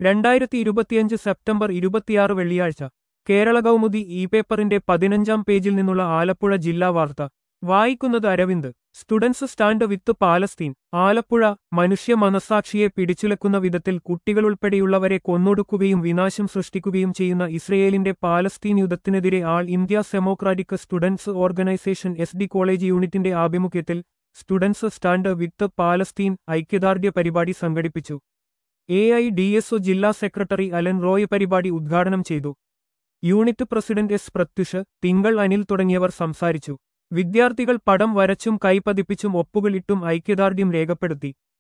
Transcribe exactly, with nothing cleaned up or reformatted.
രണ്ടായിരത്തി ഇരുപത്തിയഞ്ച് സെപ്റ്റംബർ ഇരുപത്തിയാറ് വെള്ളിയാഴ്ച കേരള കൗമുദി ഇ പേപ്പറിന്റെ പതിനഞ്ചാം പേജിൽ നിന്നുള്ള ആലപ്പുഴ ജില്ലാ വാർത്ത വായിക്കുന്നത് Aravind. Students stand with Palestine. Alappuzha. മനുഷ്യ മനസ്സാക്ഷിയെ പിടിച്ചുലക്കുന്ന വിധത്തിൽ കുട്ടികളുൾപ്പെടെയുള്ളവരെ കൊന്നൊടുക്കുകയും വിനാശം സൃഷ്ടിക്കുകയും ചെയ്യുന്ന ഇസ്രയേലിന്റെ പാലസ്തീൻ യുദ്ധത്തിനെതിരെ ആൾ India democratic students organisation S D college യൂണിറ്റിന്റെ ആഭിമുഖ്യത്തിൽ സ്റ്റുഡൻസ് സ്റ്റാൻഡ് വിത്ത് പാലസ്തീൻ ഐക്യദാർഢ്യ പരിപാടി സംഘടിപ്പിച്ചു. A I D S O ജില്ലാ സെക്രട്ടറി അലൻ റോയ് പരിപാടി ഉദ്ഘാടനം ചെയ്തു. യൂണിറ്റ് പ്രസിഡന്റ് എസ് പ്രത്യുഷ്, തിങ്കൾ അനിൽ തുടങ്ങിയവർ സംസാരിച്ചു. വിദ്യാർത്ഥികൾ പടം വരച്ചും കൈപതിപ്പിച്ചും ഒപ്പുകളിട്ടും ഐക്യദാർഢ്യം രേഖപ്പെടുത്തി.